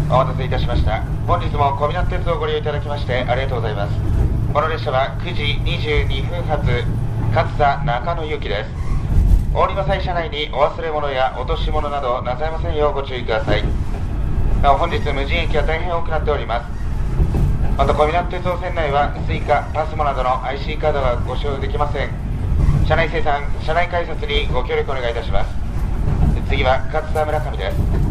お待たせいたしました。本日も小湊鉄をご利用いただきましてありがとうございます。この列車は9時22分発上総中野行きです。お降りの際車内にお忘れ物や落とし物などなさいませんようご注意ください。なお本日無人駅は大変多くなっております。また小湊鉄道線内はスイカ、パスモなどの IC カードがご使用できません。車内生産、車内改札にご協力お願いいたします。次は上総村上です。